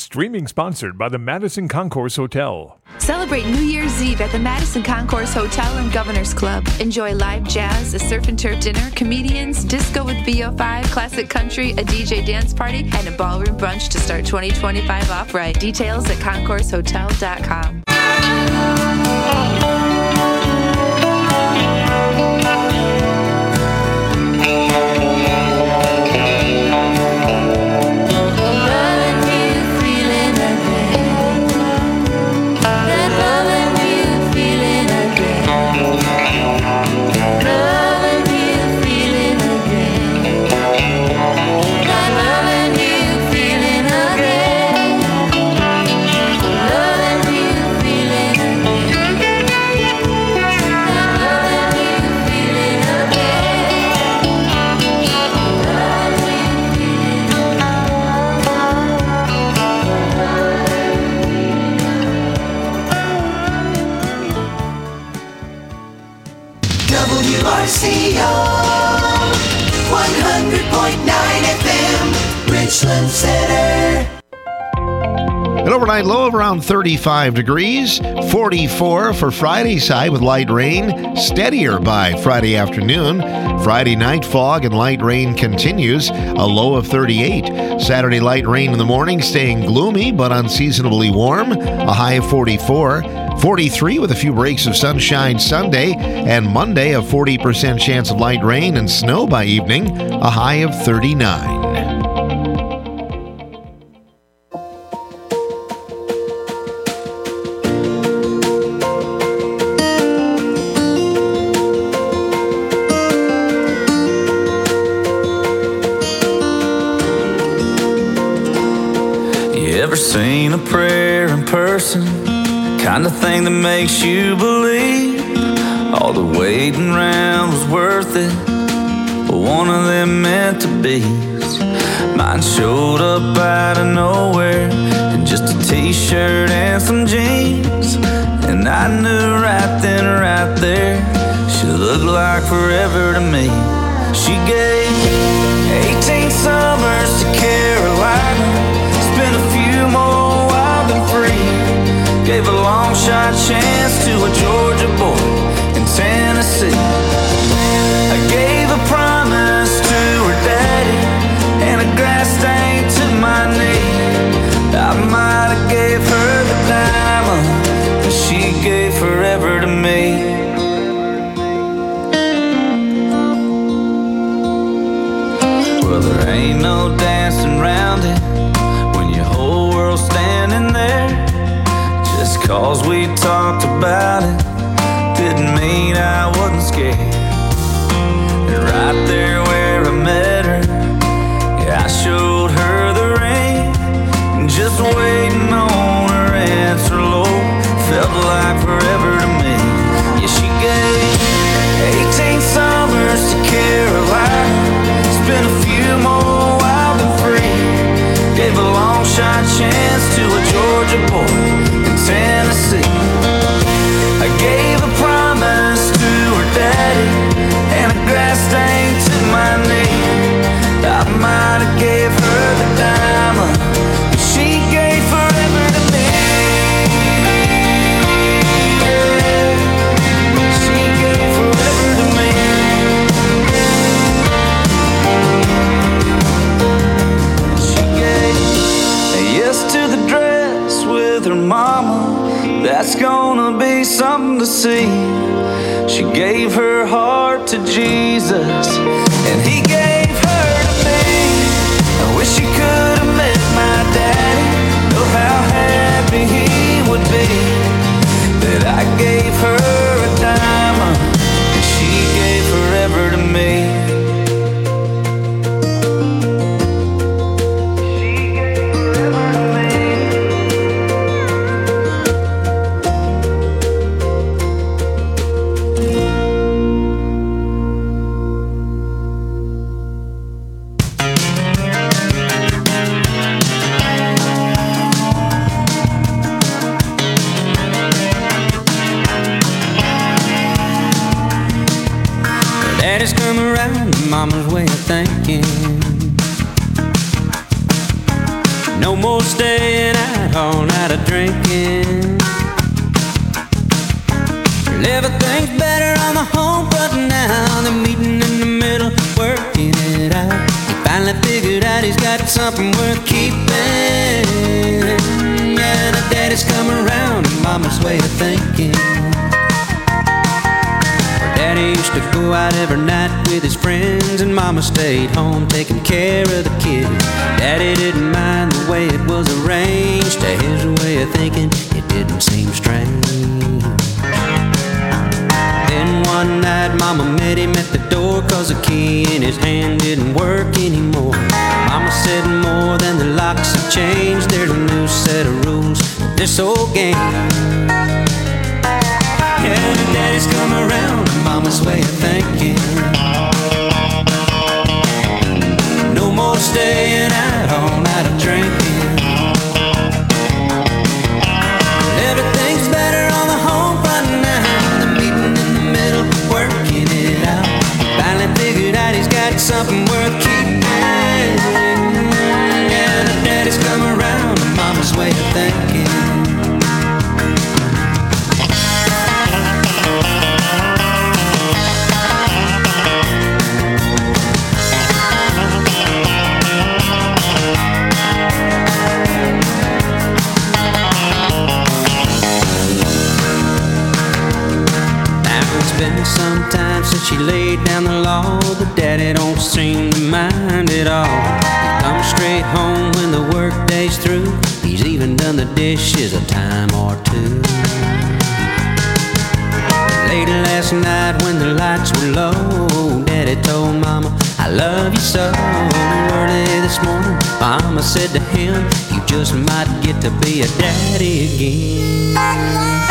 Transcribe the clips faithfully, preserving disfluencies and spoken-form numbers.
Streaming sponsored by the Madison Concourse Hotel. Celebrate New Year's Eve at the Madison Concourse Hotel and Governor's Club. Enjoy live jazz, a surf and turf dinner, comedians, disco with V O five, classic country, a D J dance party, and a ballroom brunch to start twenty twenty-five off right. Details at concourse hotel dot com. W R C O one hundred point nine F M, Richland Center. An overnight low of around thirty-five degrees, forty-four for Friday's high with light rain, steadier by Friday afternoon. Friday night fog and light rain continues, a low of thirty-eight. Saturday light rain in the morning, staying gloomy but unseasonably warm, a high of forty-four. forty-three with a few breaks of sunshine Sunday, and Monday a forty percent chance of light rain and snow by evening, a high of thirty-nine. You ever seen a prayer in person? Kind of thing that makes you believe all the waiting around was worth it, but one of them meant to be. Mine showed up out of nowhere in just a t-shirt and some jeans, and I knew right then, right there, she looked like forever to me. She gave eighteen summers to Carolina, spent a few more wild and free. Gave a long shot chance to a Georgia boy in Tennessee. I gave a promise to her daddy and a grass stain to my knee. I might have gave her the diamond, but she gave forever to me. Well, there ain't no dancing around it when your whole world's standing there. Just cause we talked about it didn't mean I wasn't scared. And right there where I met her, yeah, I showed her the ring. And just waiting on her answer, Lord, felt like forever to me. Yeah, she gave eighteen summers to Carolina, spent a few more wild and free. Gave a long shot chance to a Georgia boy in Tennessee. I gave a promise to her daddy and a grass stain to my knee. I might have gave her the diamond, but she gave forever to me. She gave forever to me. She gave a yes to the dress with her mama. That's gonna be something to see. She gave her heart to Jesus, and he gave her to me. I wish you could have met my daddy. Know how happy he would be that I gave her a diamond, and she gave forever to me. Daddy's come around to mama's way of thinking. No more staying out all night a drinking. Well, everything's better on the home front now. They're meeting in the middle, working it out. He finally figured out he's got something worth keeping. Yeah, the daddy's come around and mama's way of thinking. Daddy used to go out every night with his friends, and mama stayed home taking care of the kids. Daddy didn't mind the way it was arranged. To his way of thinking, it didn't seem strange. Then one night mama met him at the door, cause the key in his hand didn't work anymore. Mama said more than the locks have changed. There's a new set of rules for this old game. Yeah, daddy's come around and mama's way of thinking. No more staying out all night of drinking. Everything's better on the home front now. The meeting in the middle, working it out. Finally figured out he's got something worth keeping. Yeah, the daddy's come around and mama's way of thinking. Been some time since she laid down the law, but daddy don't seem to mind at all. He comes straight home when the work day's through. He's even done the dishes a time or two. Late last night when the lights were low, daddy told mama, I love you so. Early this morning, mama said to him, you just might get to be a daddy again.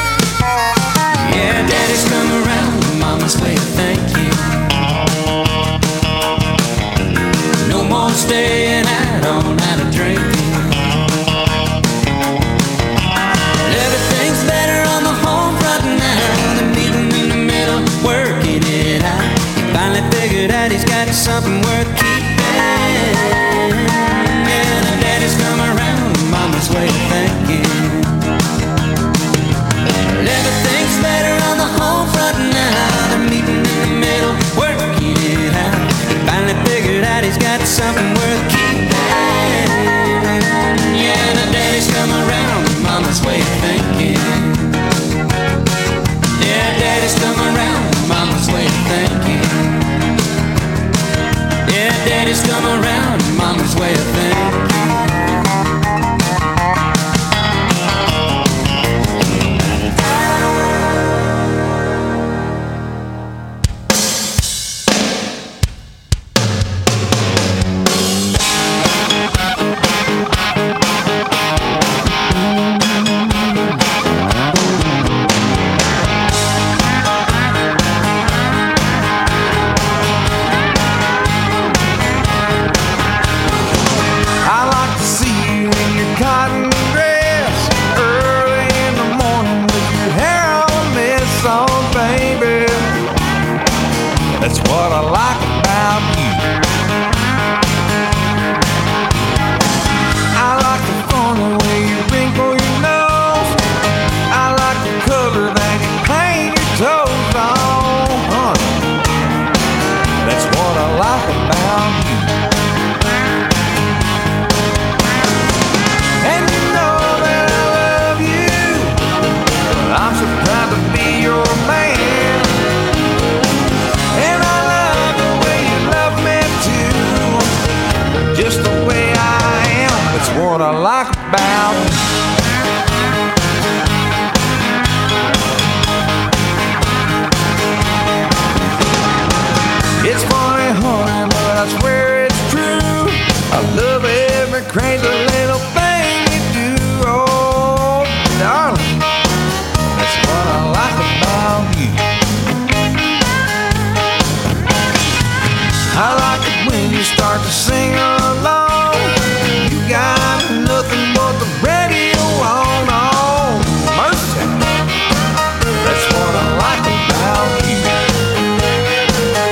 Yeah, daddy's come around with mama's way of thinking. No more staying out all night of drinking. Everything's better on the home front now. The meeting in the middle, working it out. He finally figured out he's got something worth keeping. Yeah, the daddy's come around with mama's way of thinking. Everything's better on the home front now. They're meeting in the middle, working it out. He finally figured out he's got something worth keeping. Yeah, the daddy's come around with mama's way of thinking. Yeah, daddy's come around with mama's way of thinking. Yeah, daddy's come around with mama's way of thinking.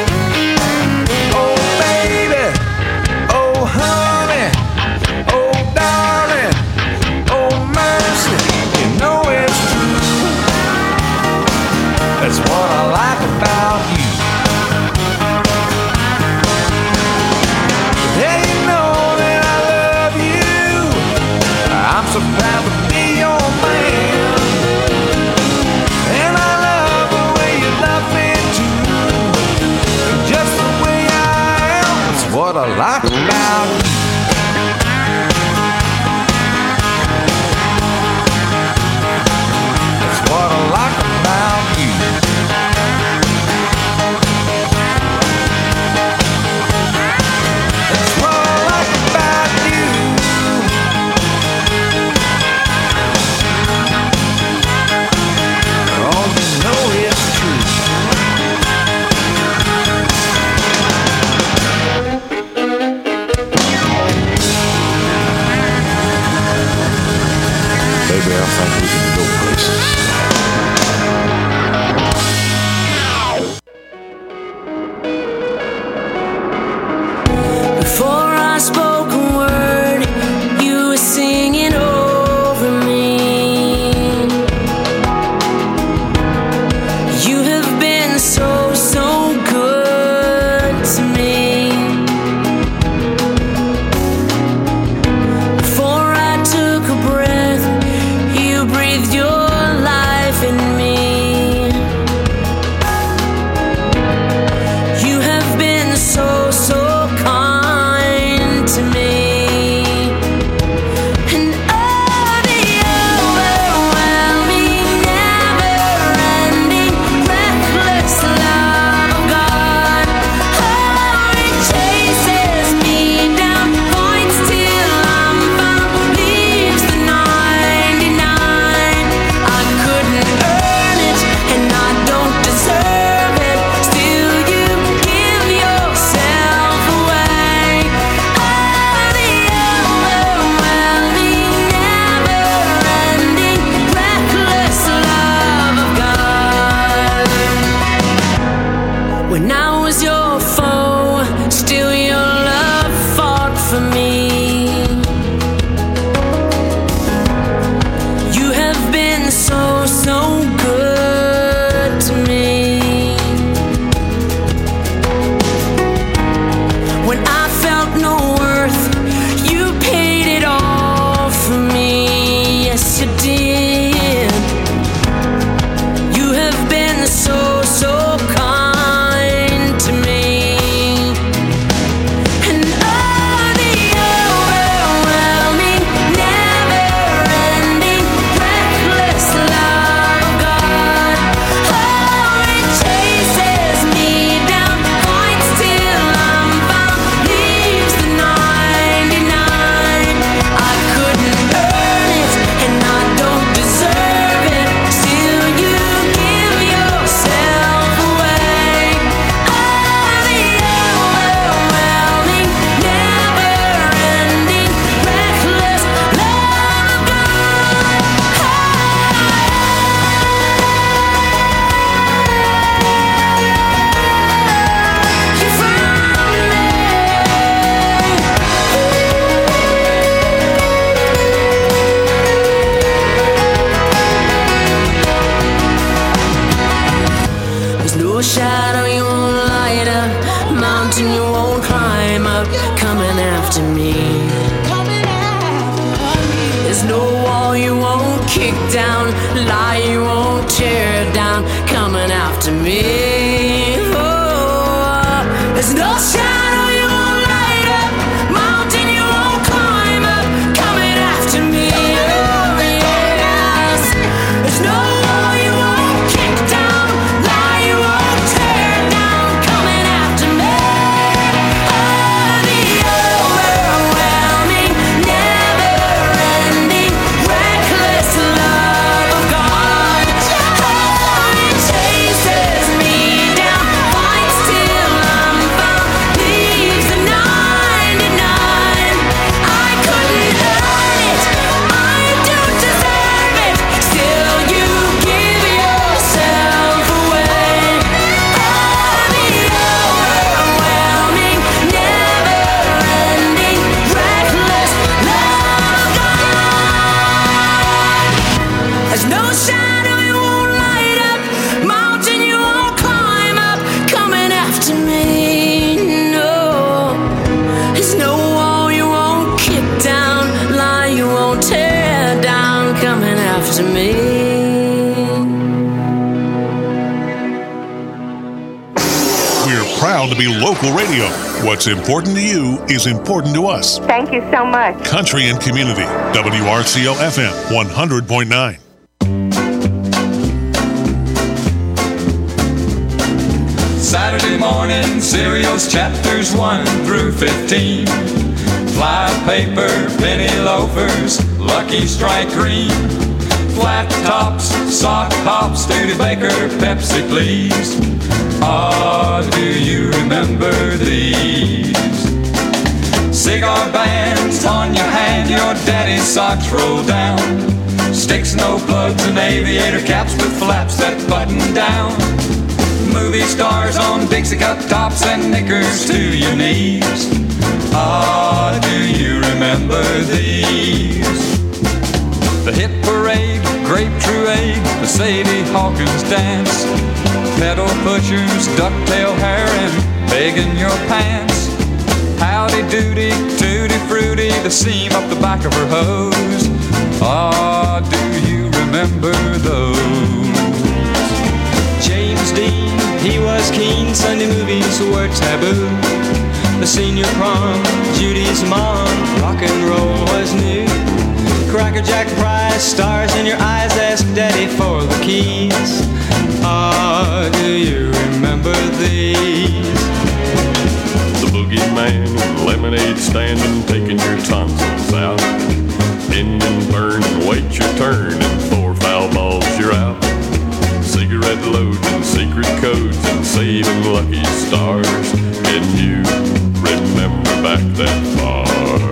Oh like about you. That's what I like about you. That's what I like about you. Oh, you know it's true. Baby, I think we can go places. Before I spoke a word, you were singing over me. You have been so, so good to me. Before I took a breath, you breathed your life in me. You have been so, so kind to me. And oh, the overwhelming, never-ending, reckless love of God. Oh, it chases me down, points till I'm found, leaves the ninety-nine. I couldn't earn it, and I don't deserve it. Still, you give yourself away. Oh, the overwhelming, never-ending, reckless love of God. When I was your foe, still your love fought for me. You have been so, so good to me. When I felt no worth, you paid it all for me. Yes, you did. You have been so, so kind to me. And oh, the overwhelming, never-ending, reckless love of God. Oh, it chases me down, points till I'm found, leaves the ninety-nine. I couldn't earn it, and I don't deserve it. Still, you give yourself away. Oh, the overwhelming, never-ending, reckless love of God. You found me. There's no shadow you won't light up, mountain you won't climb up, coming after me. There's no wall you won't kick down, lie you won't tear down, coming after me. Oh, there's no shadow you won't light up, mountain you won't climb up, coming after me. Oh, yes. There's no wall you won't kick down, lie you won't tear down, coming after me. Oh, the overwhelming, never-ending, reckless love of God. Oh, it chases me down, fights till I'm found, leaves the ninety-nine. I couldn't earn it, I don't deserve it. Still, you give yourself away. Oh, the overwhelming, never-ending, reckless love of God. There's no shadow you won't light up, mountain you won't climb up, coming after me. No, there's no wall you won't kick down, lie you won't tear down, coming after me. We're proud to to be local radio. What's important to you is important to us. Thank you so much. Country and Community, W R C L F M one hundred point nine. Saturday morning cereals, chapters one through fifteen. Fly paper, penny loafers, Lucky Strike green. Flat tops, sock hops, Studebaker, Pepsi, please. Ah, do you remember these? Cigar bands on your hand, your daddy's socks roll down. Sticks, no plugs, and aviator caps with flaps that button down. Movie stars on Dixie cup tops and knickers to your knees. Ah, do you remember these? The hit parade, grape truade, the Sadie Hawkins dance. Pedal pushers, ducktail hair, and begging your pants. Howdy doody, tutti fruity, the seam up the back of her hose. Ah, do you remember those? James Dean, he was keen, Sunday movies were taboo. The senior prom, Judy's mom, rock and roll was new. Cracker Jack Prize, stars in your eyes, ask Daddy for the keys. Ah, do you remember these? The boogeyman, lemonade stand, and taking your tonsils out. Engine burn and wait your turn, and four foul balls you're out. Cigarette loads and secret codes and saving lucky stars. Can you remember back that far?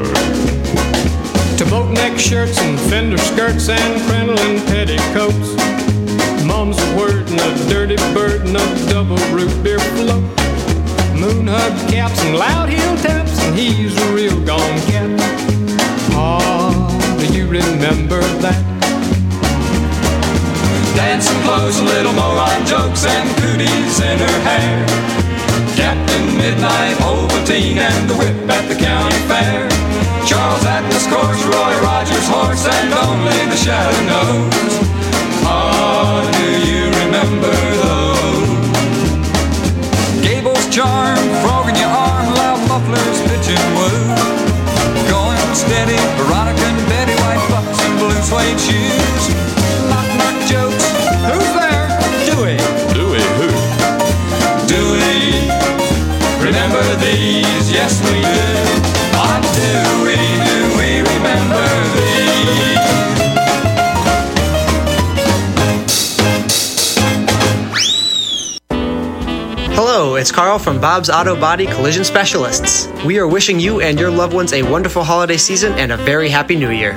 To boat-neck shirts and fender skirts and crinoline petticoats. Mom's a word and a dirty bird and a double root beer float. Moon hug caps and loud heel taps, and he's a real gone cat. Ah, do you remember that? Dancing clothes, a little moron jokes, and cooties in her hair. Captain Midnight, Ovaltine, and the whip at the county fair. Charles Atlas course, Roy Rogers horse, and only the shadow knows. Ah, do you remember those? Gable's charm, frog in your arm, loud mufflers, pitching woo. Going steady, Veronica and Betty, white bucks and blue suede shoes. Knock knock jokes, who's there? Dewey. Dewey who? Dewey, remember these? Yes we do. Ah, do we, do we remember these? Hello, it's Carl from Bob's Auto Body Collision Specialists. We are wishing you and your loved ones a wonderful holiday season and a very happy new year.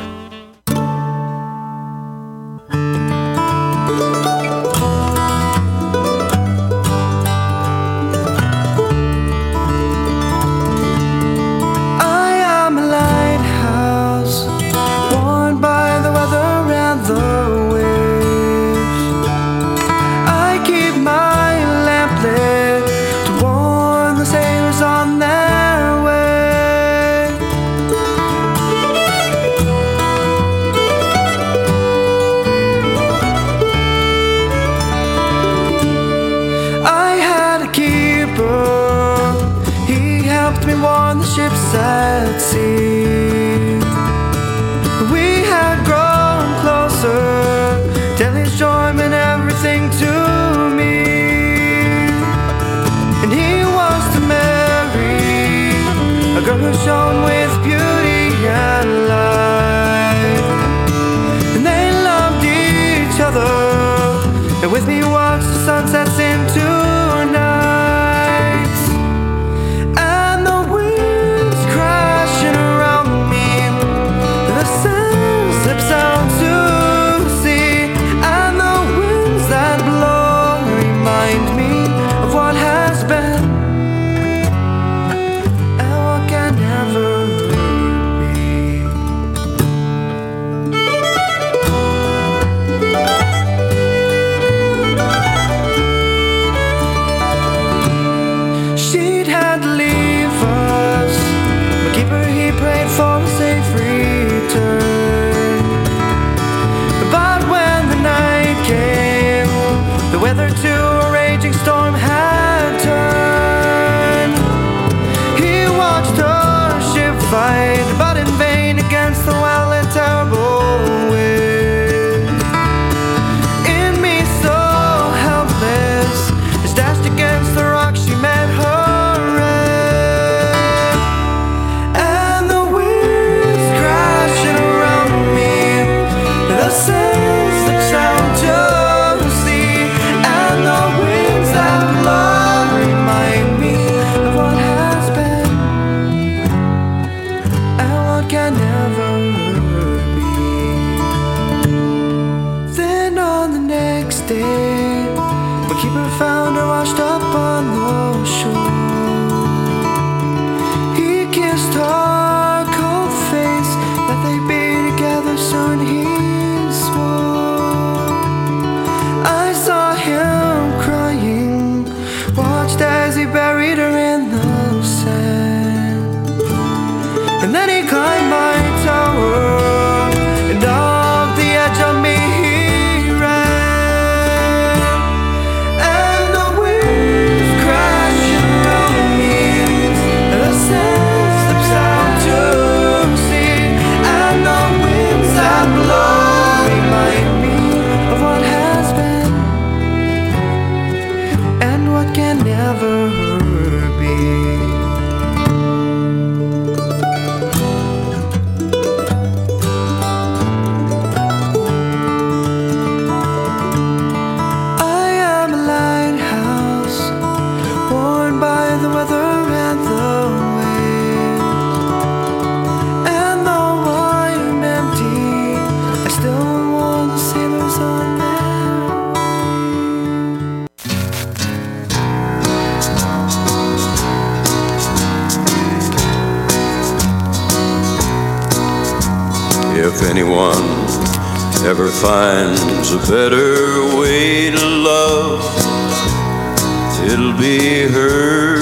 If anyone ever finds a better way to love, it'll be her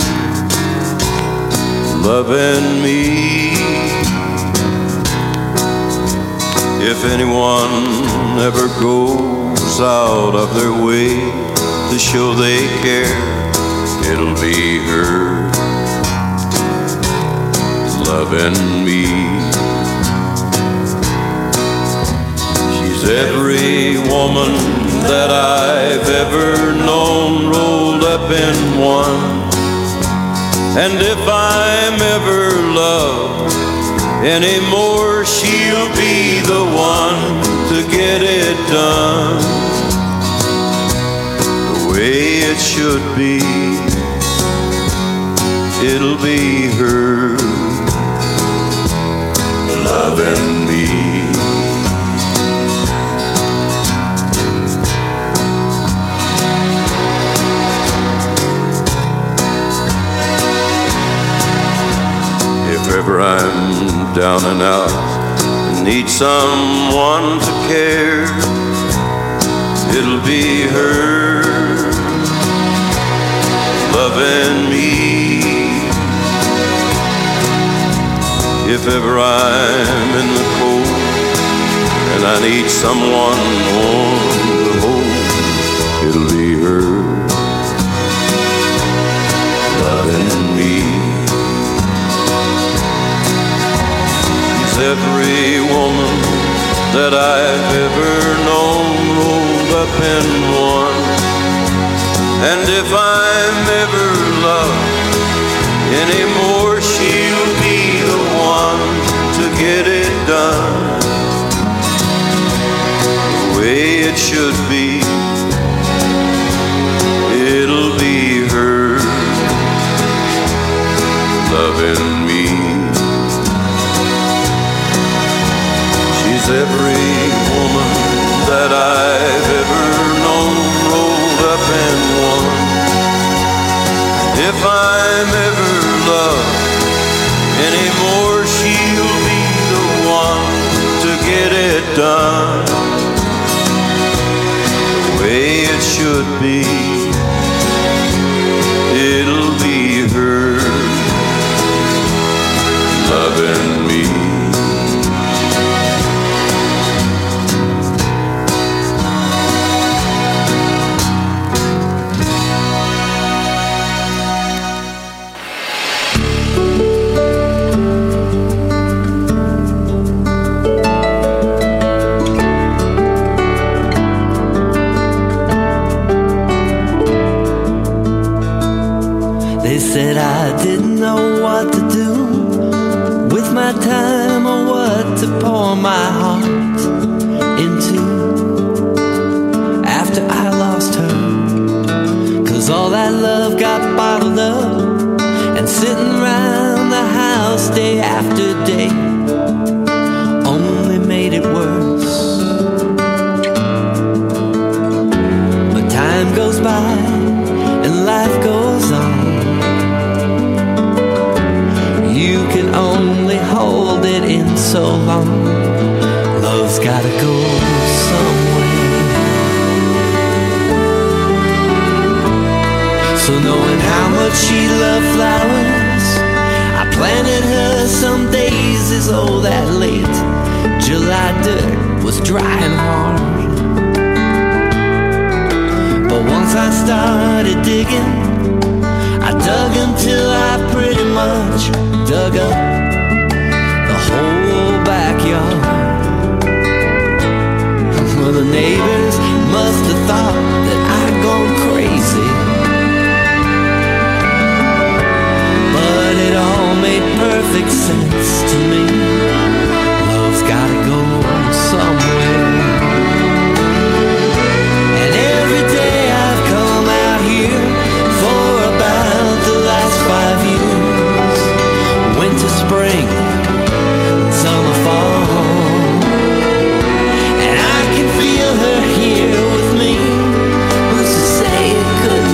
loving me. If anyone ever goes out of their way to show they care, it'll be her loving me. She's every woman that I've ever known rolled up in one. And if I'm ever loved anymore, she'll be the one to get it done the way it should be. It'll be her loving me. If ever I'm down and out and need someone to care, it'll be her loving me. If ever I'm in the cold and I need someone warm to hold, it'll be her loving me. Every woman that I've ever known rolled up in one. And if I'm ever loved anymore, she'll be the one to get it done the way it should be. It'll be her loving me. Every woman that I've ever known rolled up in one. If I'm ever loved anymore, she'll be the one to get it done the way it should be. It'll be her loving me. Said I didn't know what to do with my time or what to pour my heart into after I lost her. Cause all that love got bottled up and sitting around the house day after day only made it worse. But time goes by and life goes on. You can only hold it in so long. Love's gotta go somewhere. So knowing how much she loved flowers, I planted her some days oh that late July dirt was dry and hard. But once I started digging, I dug until I pretty much dug up the whole backyard. Well, the neighbors must have thought that I'd gone crazy, but it all made perfect sense to me. Love's gotta go somewhere. And every day I've come out here for about the last five years, winter, spring, summer, fall, and I can feel her here with me. Who's to say it could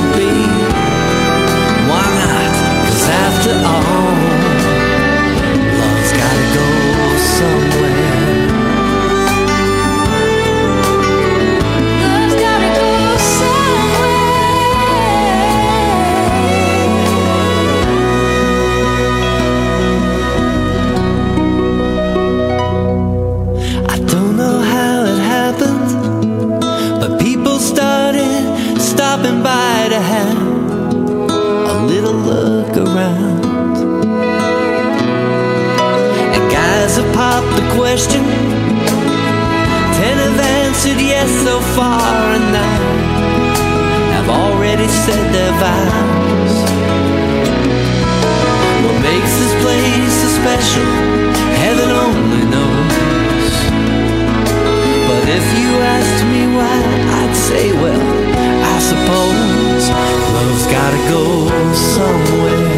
around. And guys have popped the question, ten have answered yes so far, and nine have already said their vows. What makes this place so special, heaven only knows. But if you asked me why, I'd say, well, I suppose love's gotta go somewhere.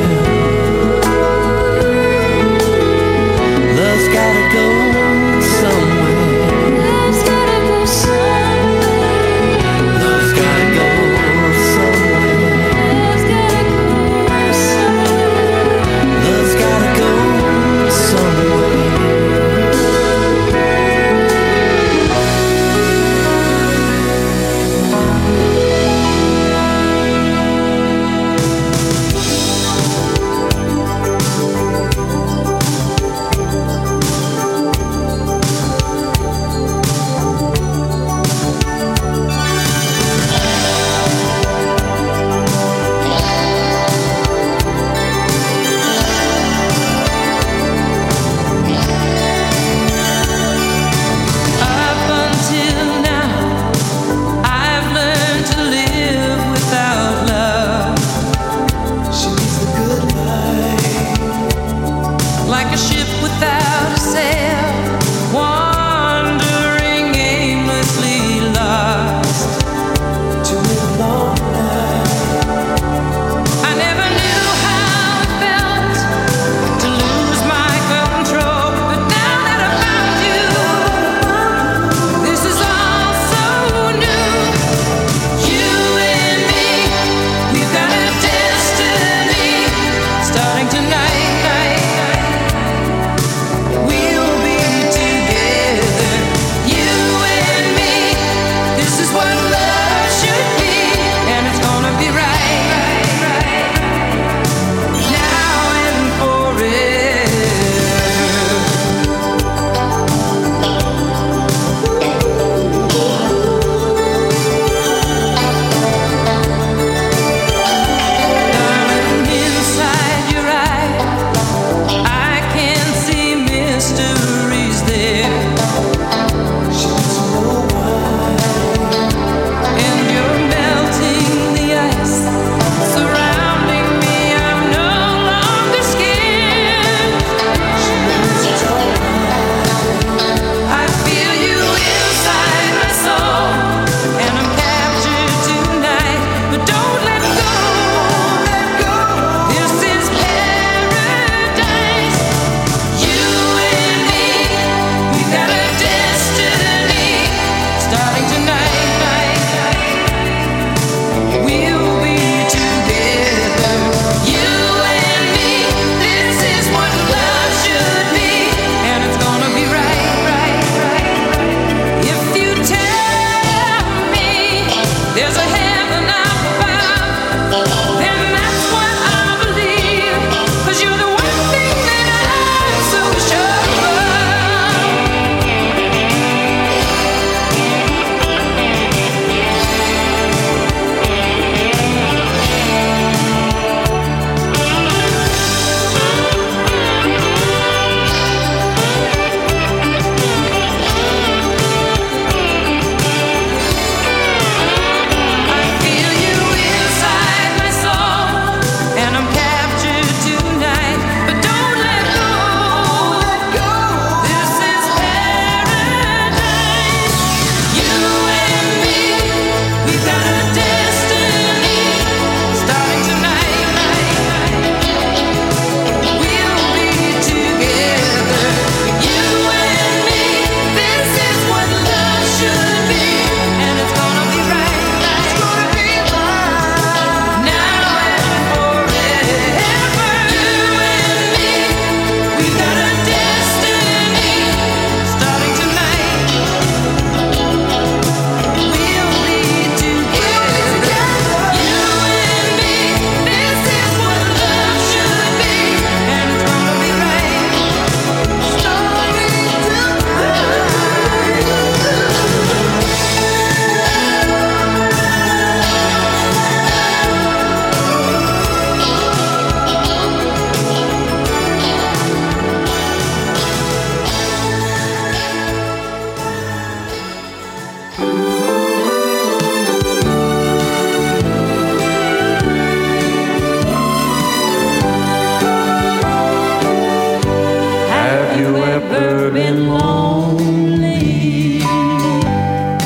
Love's gotta go somewhere. Love's gotta go somewhere. Love's gotta go somewhere. Love's gotta go somewhere. Love's gotta go somewhere.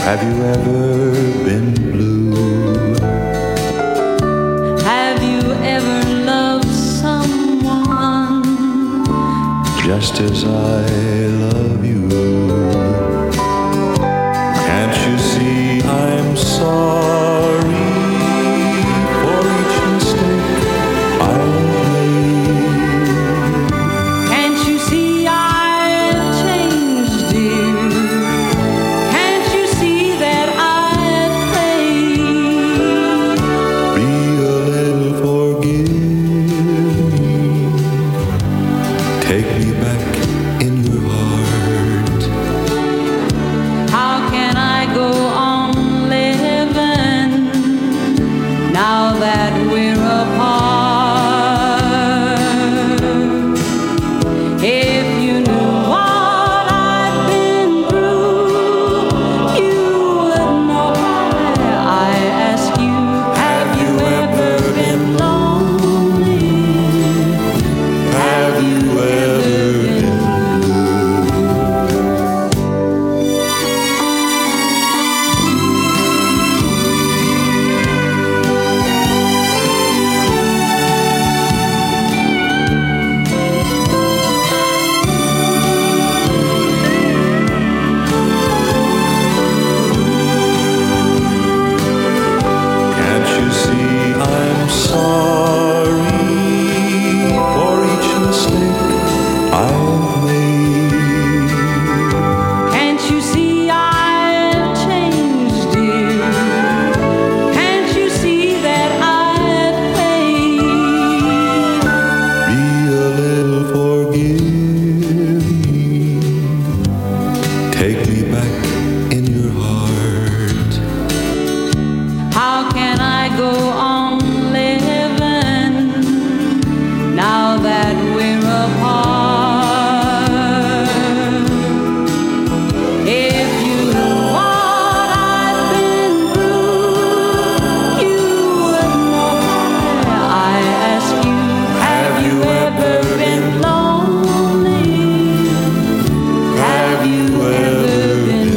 Have you ever been blue? Have you ever loved someone Just as I love you? Can't you see I'm sorry for each mistake I've made? Can't you see I've changed, dear? Can't you see that I've prayed? Be a little forgive me. Take me back in your heart. How can I go on living now that we're apart? If you knew what I've been through, you would know why I ask you. Have you ever been lonely? Have you ever been Can't you see I'm sorry for each mistake I've made? Can't you see I've changed, dear? Can't you see that I've paid? Be a little forgive me. Take me back in your heart. How can I go on living now that we're apart? If you knew what I've been through, you would know why I ask you. Have you ever been lonely? Have you ever been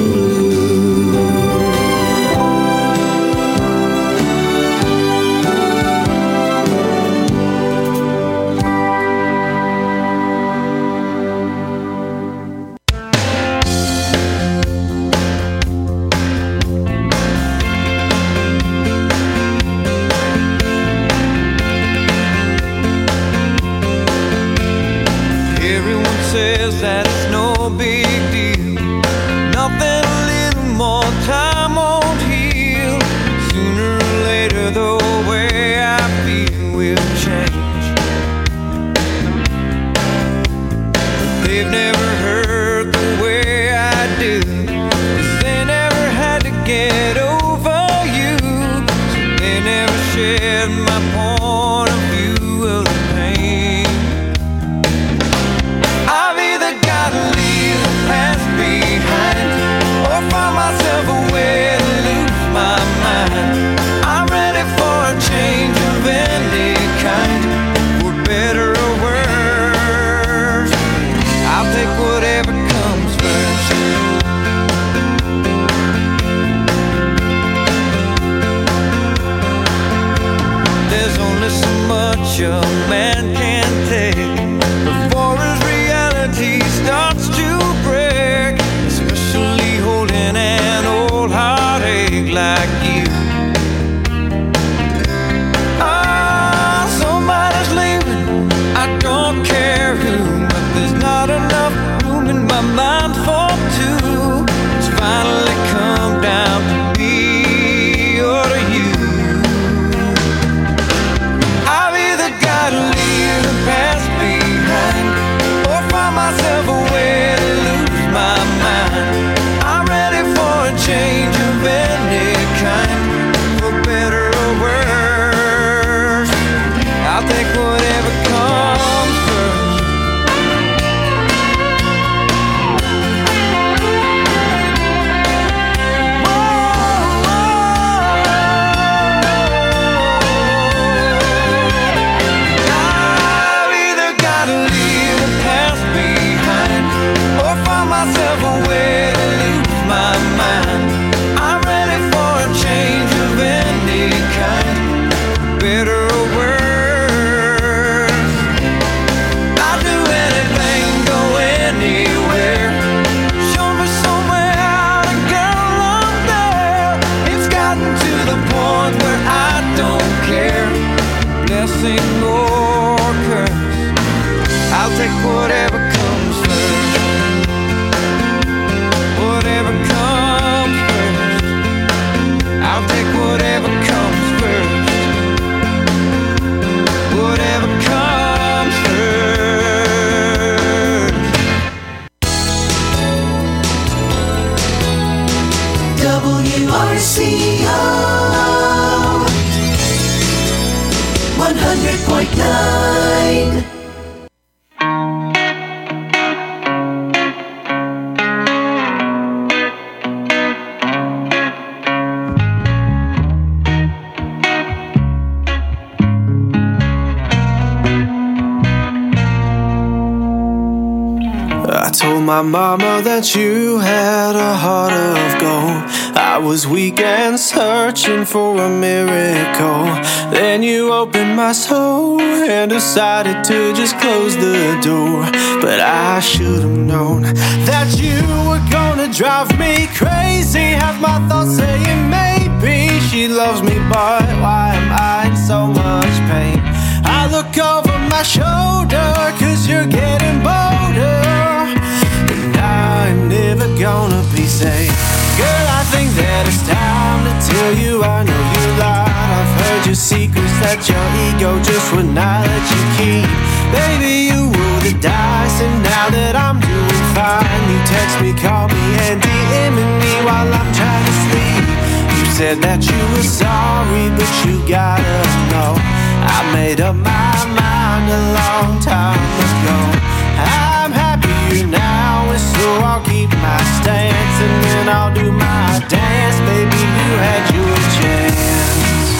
Everyone says that it's no big deal. Nothing a little more time won't heal. Sooner or later, the way I feel will change. But they've never heard the way I do. 'Cause they never had to get over you. So they never shared my point of view of the pain. I've either gotta leave the past behind or find myself a way to lose my mind. I'm ready for a change of any kind, for better or worse. I'll take whatever comes first. There's only so much a man can take before his reality starts to break, especially holding an old heartache like you. Ah, somebody's leaving, I don't care who, but there's not enough room in my mind for two. It's finally come down to me or to you. I've either gotta W R C O one hundred point nine. I told my mama that you had a heart of gold. I was weak and searching for a miracle. Then you opened my soul and decided to just close the door. But I should have known that you were gonna drive me crazy. Have my thoughts saying maybe she loves me, but why am I in so much pain? I look over my shoulder cause you're getting bolder, and I'm never gonna be safe. Girl, I think that it's time to tell you I know you lied. I've heard your secrets that your ego just would not let you keep. Baby, you roll the dice, and now that I'm doing fine, you text me, call me, and DMing me while I'm trying to sleep. You said that you were sorry, but you gotta know I made up my mind a long time ago. I'm happier now, and so I'll keep my stance, and then I'll do my dance. Baby, you had your chance.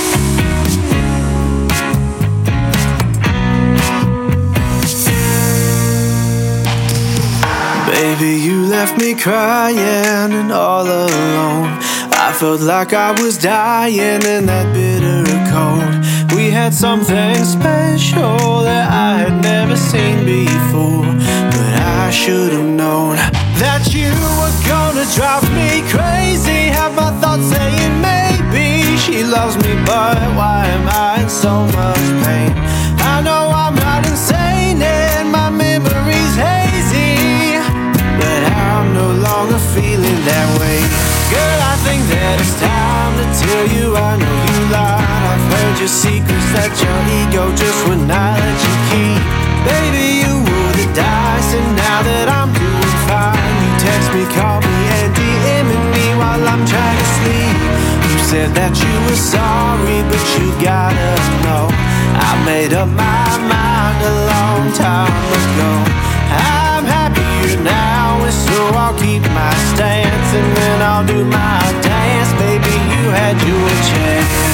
Baby, you left me crying and all alone. I felt like I was dying in that bitter cold. We had something special that I had never seen before, but I should have known that you were gonna drive me crazy. Have my thoughts saying maybe she loves me, but why am I in so much pain? I know I'm not insane and my memory's hazy, but I'm no longer feeling that way. Girl, I think that it's time to tell you I know you lied. I've heard your secrets that your ego just would not let you keep. Baby, you roll the dice, and now that I'm doing fine, you text me, call me, and DMing me while I'm trying to sleep. You said that you were sorry, but you gotta know I made up my mind a long time ago. I'm happier now, and so I'll keep my stance, and then I'll do my dance. Baby, you had your chance.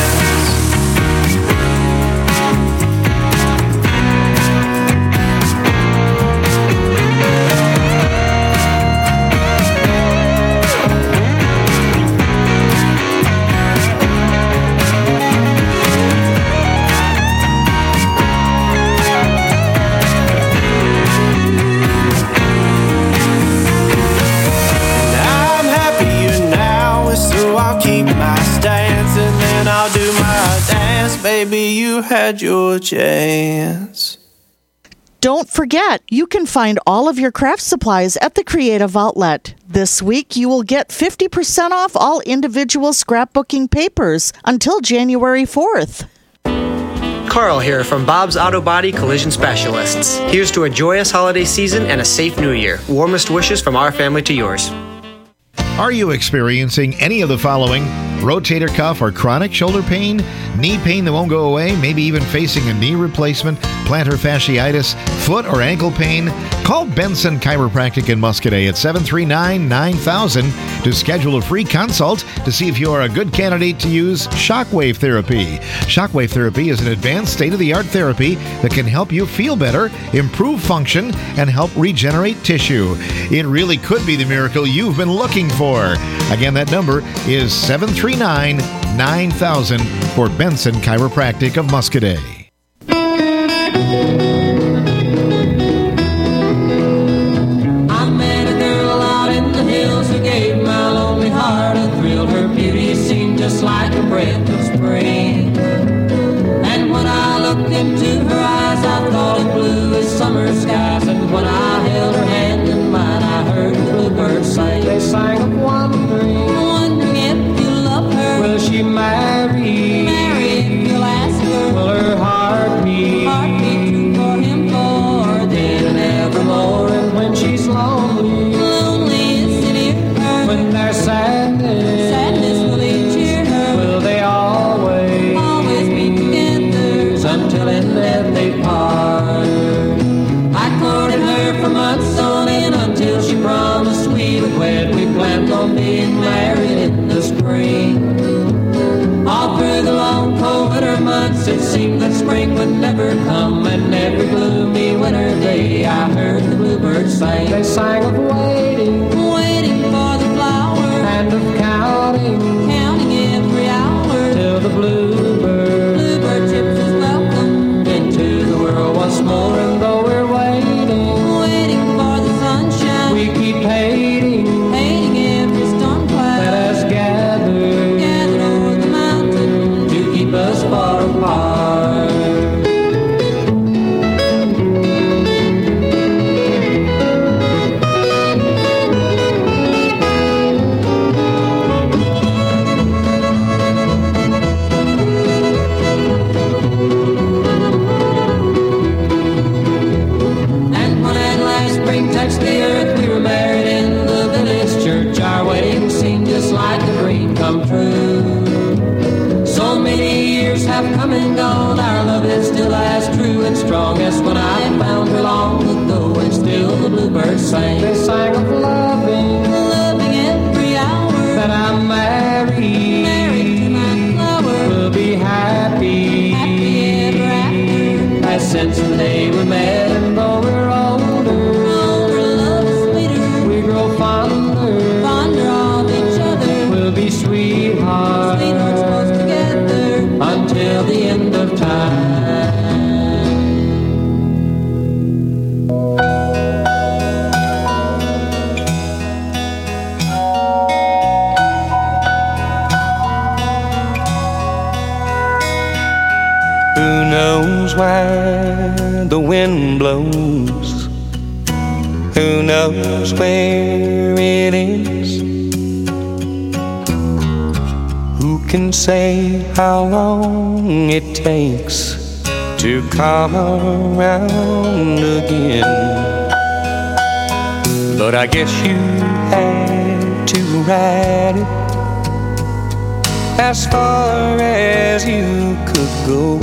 Baby, you had your chance. Don't forget, you can find all of your craft supplies at the Creative Outlet. This week, you will get fifty percent off all individual scrapbooking papers until January fourth. Carl here from Bob's Auto Body Collision Specialists. Here's to a joyous holiday season and a safe new year. Warmest wishes from our family to yours. Are you experiencing any of the following? Rotator cuff or chronic shoulder pain? Knee pain that won't go away? Maybe even facing a knee replacement? Plantar fasciitis? Foot or ankle pain? Call Benson Chiropractic in Muscadet at seven three nine, nine thousand to schedule a free consult to see if you are a good candidate to use shockwave therapy. Shockwave therapy is an advanced state-of-the-art therapy that can help you feel better, improve function, and help regenerate tissue. It really could be the miracle you've been looking for. Again, that number is seven three nine, nine thousand for Benson Chiropractic of Muscadet. I met a girl out in the hills who gave my lonely heart a thrill. Her beauty seemed just like a breath of spring. And when I looked into her eyes, I thought of blue as summer skies. And when I held her hand in mine, I heard the bluebirds sing. They sang of wondering, wondering if you love her. Will she marry? Marry if you'll ask her. Will her heart beat? Heart beat being married in the spring. All through the long cold winter months it seemed that spring would never come, and every gloomy winter day I heard the bluebirds sing. They sang of waiting, waiting for the flower, and of counting, counting every hour, till the bluebird, bluebird chips is welcome into the world once more. And though we're waiting, waiting for the sunshine, we keep hating, hating every storm cloud that has gathered, gathered over the mountain to keep us far apart. Touched the earth, we were married in the village church. Our wedding seemed just like a dream come true. So many years have come and gone, our love is still as true and strong as when I found her long ago, and still the bluebirds sang. They sang of loving, loving every hour, that I'm married, married to my flower, we'll be happy, happy ever after, as since the day we met. And though we're older, fonder, fonder of each other, we'll be sweethearts, sweethearts close together until the end of time. Who knows why the wind blows? Who knows where it is? Who can say how long it takes to come around again? But I guess you had to ride it as far as you could go.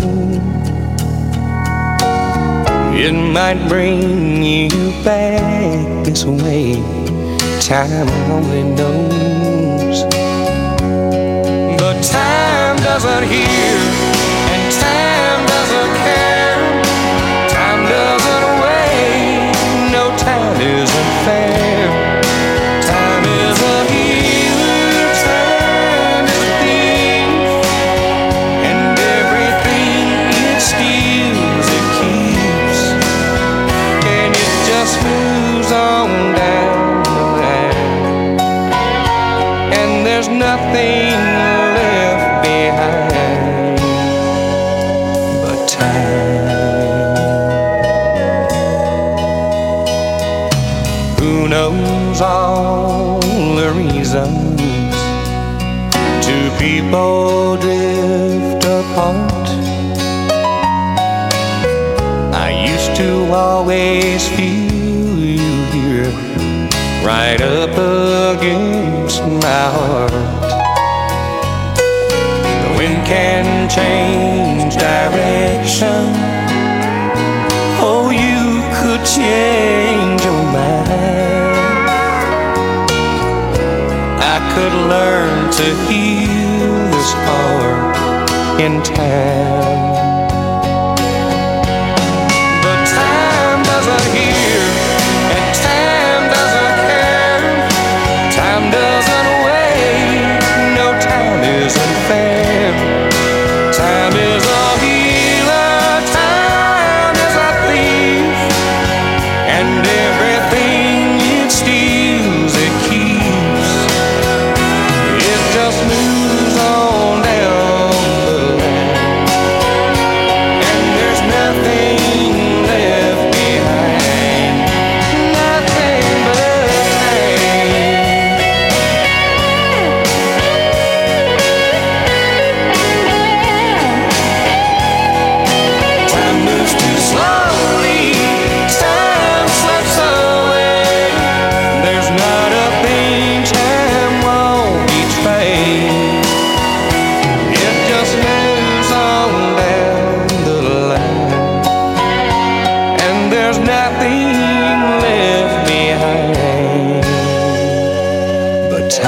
It might bring you back this way, time only knows. But time doesn't hear, and time doesn't care. Time doesn't wait, no time isn't fair. Time is a healer, time is a thief, and everything it steals it keeps. And it just moves on down the line, and there's nothing left behind but time. Who knows all the reasons two people drift apart? I used to always feel you here, right up against my heart. The wind can change direction, oh, you could change your mind. I could learn to heal this heart in time. Doesn't hear, and time doesn't care. Time doesn't wait, no time isn't fair. Time is a healer, time is a thief, and everything it steals it keeps. It just moves on down the line,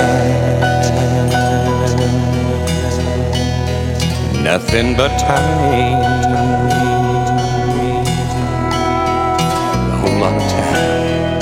Nothing but time. A whole lot of time.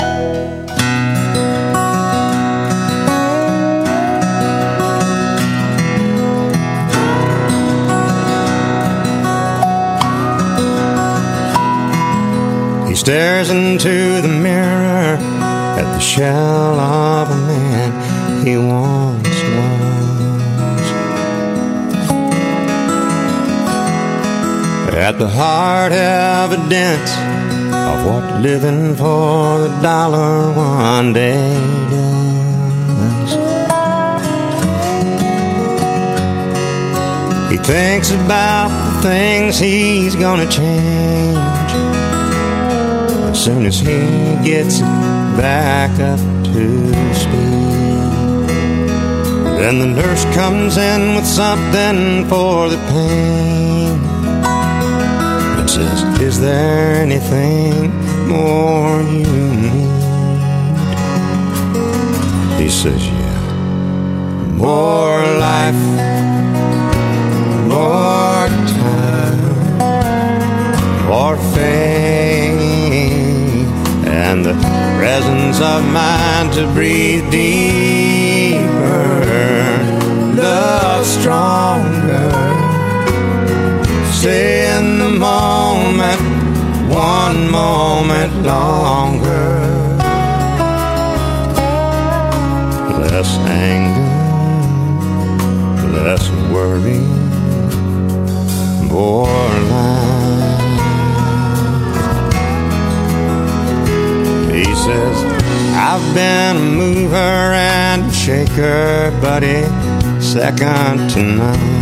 He stares into the mirror at the shell of a man he once was. At the hard evidence of what living for the dollar one day does. He thinks about the things he's gonna change as soon as he gets back up to speed. Then the nurse comes in with something for the pain and says, is there anything more you need? He says, yeah. More life, more time, more faith, and the presence of mind to breathe deeper, love stronger, stay in the moment, one moment longer, less anger, less worry, more life. He says, I've been a mover and a shaker, buddy, second to none.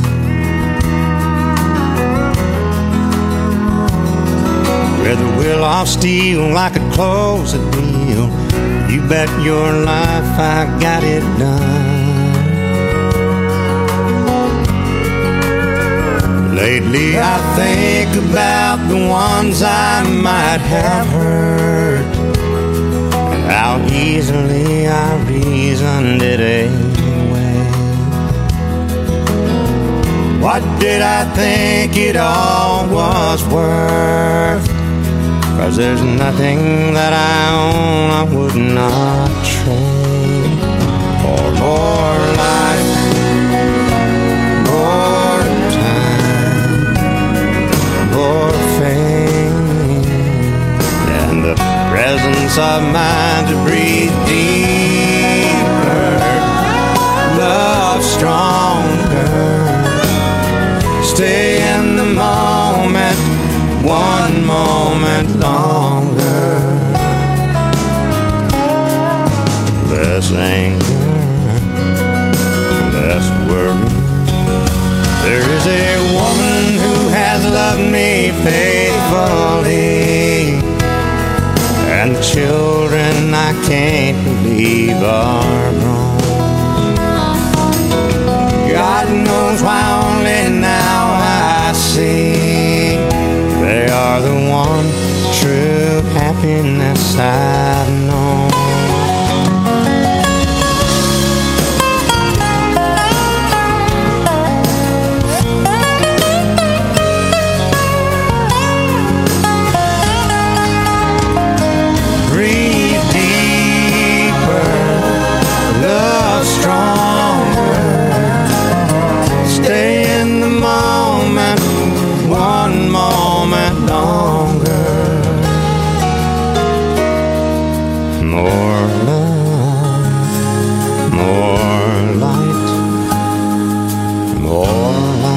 With a will of steel, I could close a deal. You bet your life I got it done. Lately I think about the ones I might have hurt, and how easily I reasoned it away. What did I think it all was worth? 'Cause there's nothing that I own I would not trade for more life, more time, more fame, and the presence of mind to breathe deeper, love stronger, stay in the moment, one moment longer, less anger, less worry. There is a woman who has loved me faithfully, and the children I can't believe are grown. God knows why only now I see they are the one true happiness I've known. Breathe deeper, love stronger, stay in the moment, one moment longer, more love, more light, more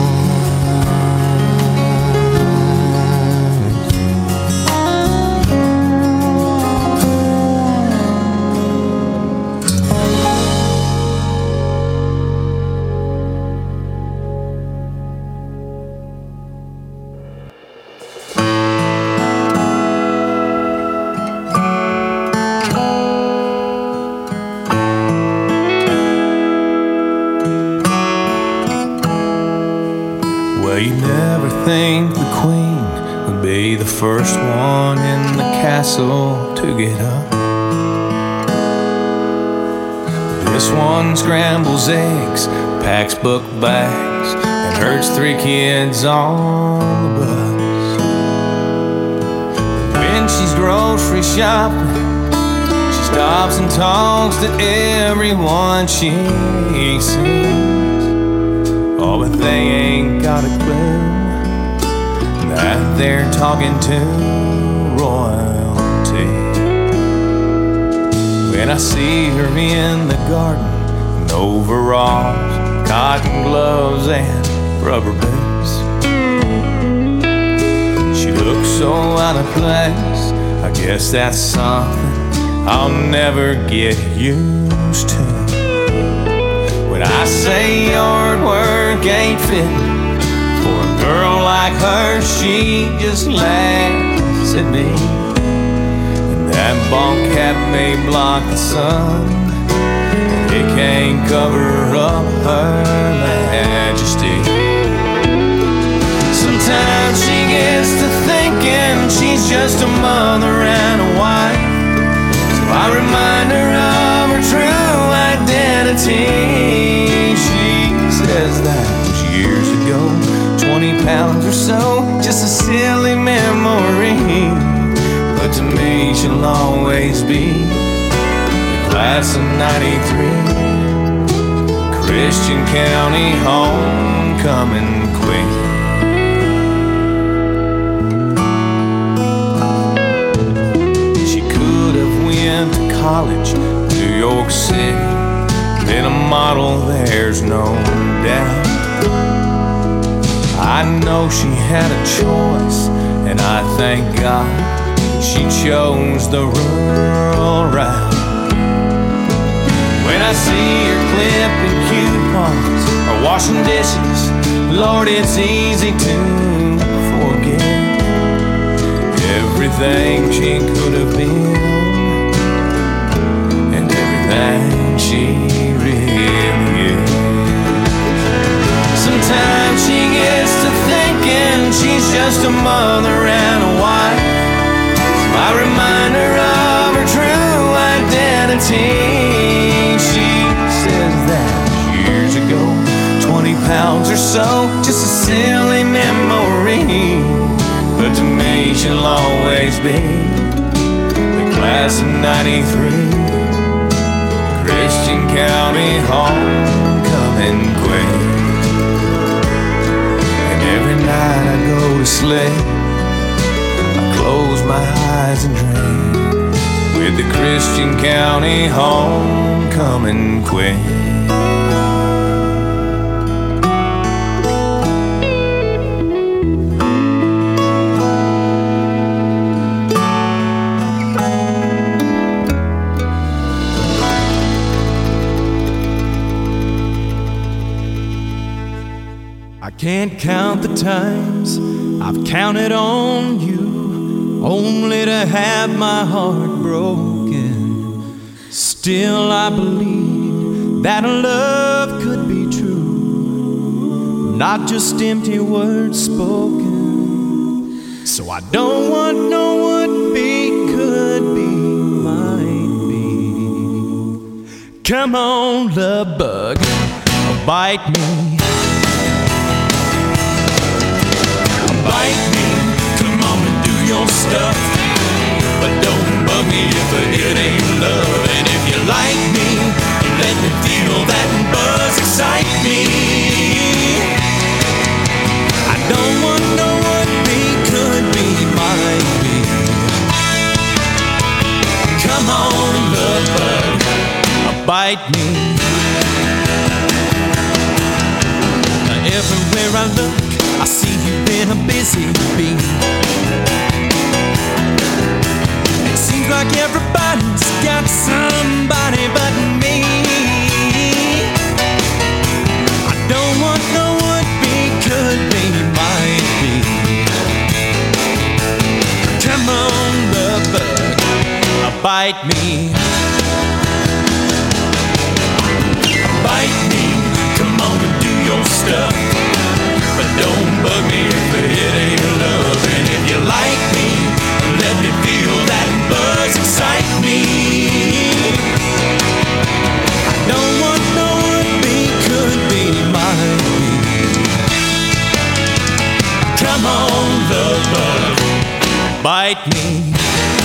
Well, you never think the queen would be the first one in the castle to get up. This one scrambles eggs, packs book bags, and herds three kids on the bus. When she's grocery shopping, she stops and talks to everyone she sees. Oh, but they ain't got a clue that they're talking to royalty. When I see her in the garden in overalls, cotton gloves and rubber boots, she looks so out of place. I guess that's something I'll never get used to. When I say yard work ain't fit for a girl like her, she just laughs at me. And that ball cap may block the sun, and it can't cover up her majesty. Sometimes she gets to thinking she's just a mother and a wife, so I remind her of her true identity. She says that was years ago, twenty pounds or so, just a silly memory. But to me she'll always be the class of ninety-three, Christian County homecoming queen. She could have went to college, New York City, been a model, there's no doubt. I know she had a choice, and I thank God she chose the rural route. When I see her clipping coupons or washing dishes, Lord, it's easy to forget everything she could have been and everything she really is. Sometimes she gets to thinking she's just a mother and a wife, so I remind her of her true identity. She says that years ago, twenty pounds or so, just a silly memory. But to me she'll always be the class of ninety-three, Christian County homecoming queen. Every night I go to sleep, I close my eyes and dream with the Christian County homecoming queen. Can't count the times I've counted on you, only to have my heart broken. Still I believe that love could be true, not just empty words spoken. So I don't want no would be, could be, might be. Come on, love bug, bite me. Bite me, come on and do your stuff, but don't bug me if it ain't love. And if you like me, let me feel that buzz excite me. I don't want no would be, could be, might be. Come on, love bug, bite me. Everywhere I look, I see you've been a busy bee. It seems like everybody's got somebody but me. I don't want no would be, could be, might be. Come on, love bug, bite me. Bite me, come on and do your stuff, but don't bug me if it ain't love. And if you like me, let me feel that buzz excite me. bite me.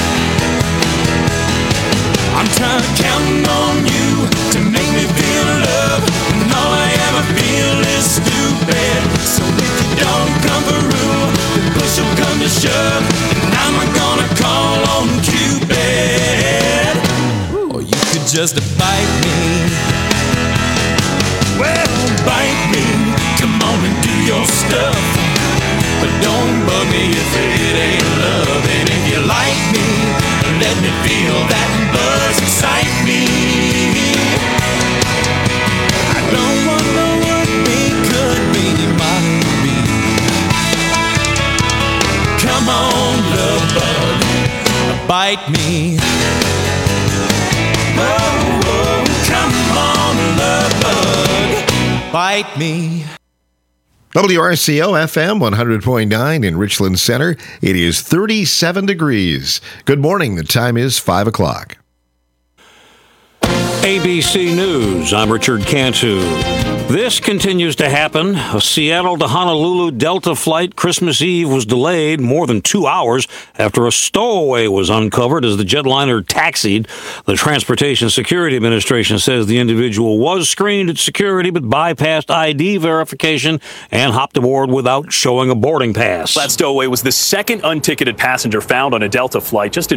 I'm trying to count on you to make me feel love, and all I ever feel is stupid. So if you don't come through, the push will come to shove, and I'm gonna call on Cupid. Or you could just bite me. Well, bite me, come on and do your stuff, but don't bug me if it ain't love. And if you like me, let me feel that buzz excite me. I don't wanna what be, could be, might be. Come on, love bug, bite me. Whoa, whoa, come on, love bug, bite me. W R C O F M one hundred point nine in Richland Center. It is thirty-seven degrees. Good morning. The time is five o'clock. A B C News, I'm Richard Cantu. This continues to happen. A Seattle to Honolulu Delta flight Christmas Eve was delayed more than two hours after a stowaway was uncovered as the jetliner taxied. The Transportation Security Administration says the individual was screened at security but bypassed I D verification and hopped aboard without showing a boarding pass. That stowaway was the second unticketed passenger found on a Delta flight just in